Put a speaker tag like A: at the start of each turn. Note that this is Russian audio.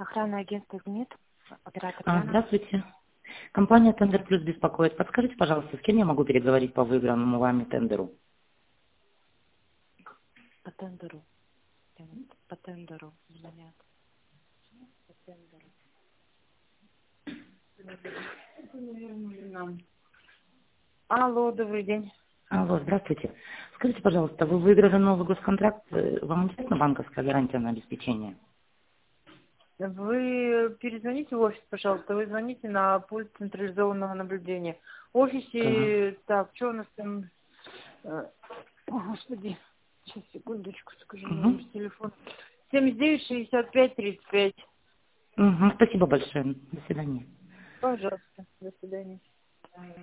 A: Охранное агентство «Зенит», оператор Яна.
B: Здравствуйте. Компания «Тендер Плюс» беспокоит. Подскажите, пожалуйста, с кем я могу переговорить по выигранному вами тендеру?
A: По тендеру. По тендеру звонят. По тендеру. Алло, добрый день.
B: Алло, здравствуйте. Скажите, пожалуйста, вы выиграли новый госконтракт, вам интересна банковская гарантия на обеспечение?
A: Вы перезвоните в офис, пожалуйста. Вы звоните на пульт централизованного наблюдения. В офисе, так, что у нас там? О, Господи, сейчас, секундочку, скажу номер телефона. 79-65-35.
B: Спасибо большое. До свидания.
A: Пожалуйста, до свидания.